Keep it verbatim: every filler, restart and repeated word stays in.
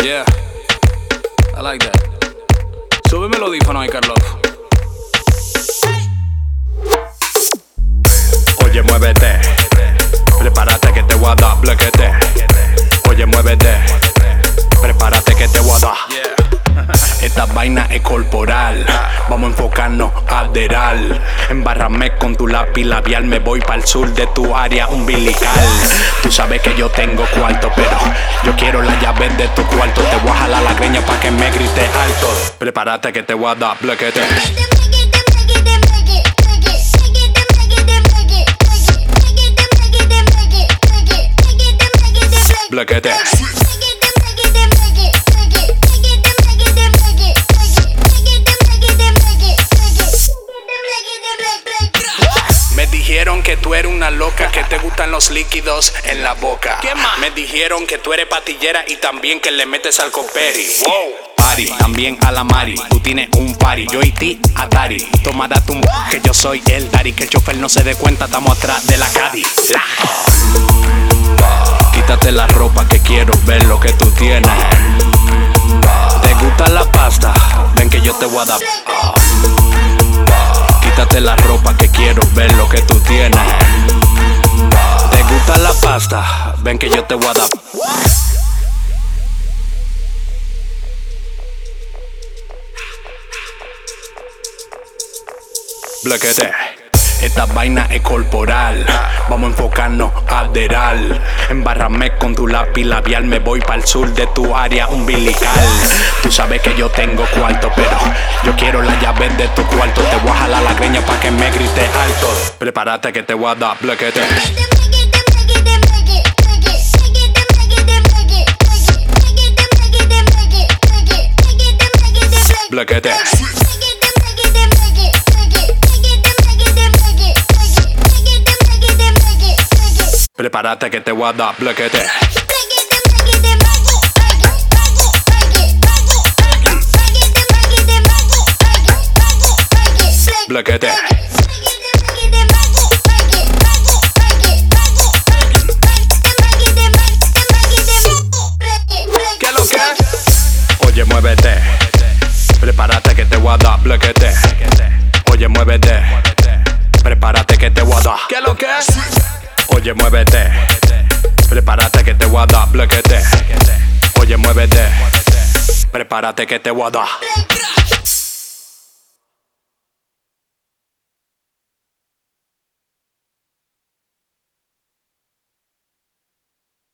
Yeah, I like that. Súbeme el audífono ahí, Carlos. Oye, muévete, prepárate que te voy a dar blequete. Oye, muévete, prepárate que te voy a dar. Esta vaina es corporal, vamos a enfocarnos a aderal. Embárrame con tu lápiz labial, me voy para el sur de tu área umbilical. Tú sabes que yo tengo cuarto, pero yo quiero la llave de tu cuarto. Te voy a jalar la greña pa' que me grite alto. Prepárate que te voy a dar blequete. Blequete. Me dijeron que tú eres una loca, que te gustan los líquidos en la boca. ¿Qué más? Me dijeron que tú eres patillera y también que le metes al coperi. Wow. Party, también a la Mari. Tú tienes un party, yo y ti Atari. Toma date un que yo soy el daddy. Que el chofer no se dé cuenta, estamos atrás de la Caddy. La. Quítate la ropa que quiero ver lo que tú tienes. ¿Te gusta la pasta? Ven que yo te voy a dar. Quítate la ropa que quiero ver lo que tú tienes. ¿Te gusta la pasta? Ven que yo te voy a dar. Blequete. Esta vaina es corporal, vamos a enfocarnos a aderal. Embárrame con tu lápiz labial, me voy para el sur de tu área umbilical. Tú sabes que yo tengo cuarto, pero yo quiero la llave de tu cuarto. Te voy a jalar la greña pa' que me grite alto. Prepárate que te voy a dar blequete. Blequete. Prepárate que te voy a dar blequete. Blequete. ¿Qué es lo que? Oye, muévete, prepárate que te voy a dar blequete. Oye, muévete, prepárate que te voy a dar. ¿Qué es lo que? Oye, muévete, prepárate que te voy a dar blequete. Oye, muévete, prepárate que te voy a dar.